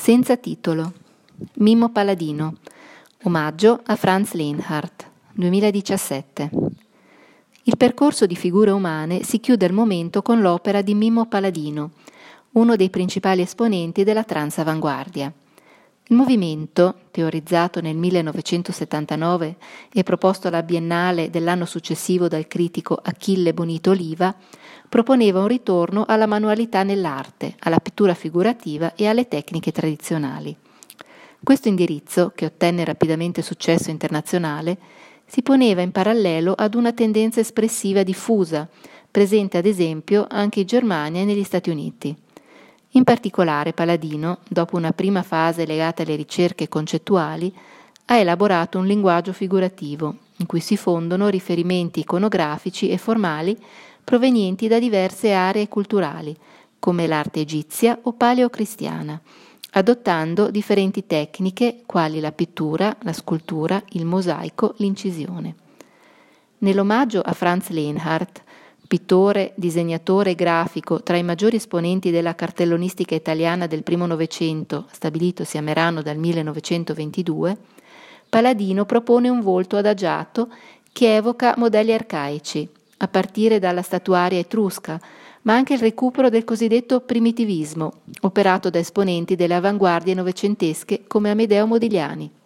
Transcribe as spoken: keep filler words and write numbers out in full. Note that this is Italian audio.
Senza titolo. Mimmo Paladino. Omaggio a Franz Lehnhardt. duemiladiciassette. Il percorso di figure umane si chiude al momento con l'opera di Mimmo Paladino, uno dei principali esponenti della transavanguardia. Il movimento, teorizzato nel millenovecentosettantanove e proposto alla Biennale dell'anno successivo dal critico Achille Bonito Oliva, proponeva un ritorno alla manualità nell'arte, alla pittura figurativa e alle tecniche tradizionali. Questo indirizzo, che ottenne rapidamente successo internazionale, si poneva in parallelo ad una tendenza espressiva diffusa, presente ad esempio anche in Germania e negli Stati Uniti. In particolare Paladino, dopo una prima fase legata alle ricerche concettuali, ha elaborato un linguaggio figurativo, in cui si fondono riferimenti iconografici e formali provenienti da diverse aree culturali, come l'arte egizia o paleocristiana, adottando differenti tecniche quali la pittura, la scultura, il mosaico, l'incisione. Nell'omaggio a Franz Lehnhardt, pittore, disegnatore grafico tra i maggiori esponenti della cartellonistica italiana del primo Novecento, stabilitosi a Merano dal millenovecentoventidue, Paladino propone un volto adagiato che evoca modelli arcaici, a partire dalla statuaria etrusca, ma anche il recupero del cosiddetto primitivismo, operato da esponenti delle avanguardie novecentesche come Amedeo Modigliani.